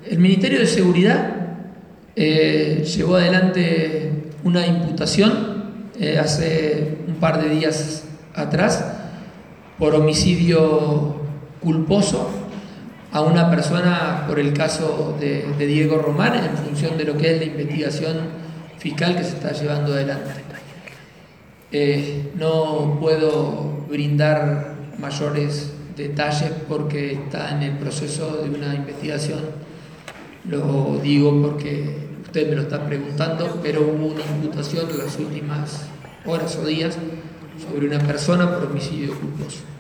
El Ministerio de Seguridad llevó adelante una imputación hace un par de días atrás por homicidio culposo a una persona por el caso de Diego Román, en función de lo que es la investigación fiscal que se está llevando adelante. No puedo brindar mayores detalles porque está en el proceso de una investigación. Lo digo porque usted me lo está preguntando, pero hubo una imputación en las últimas horas o días sobre una persona por homicidio culposo.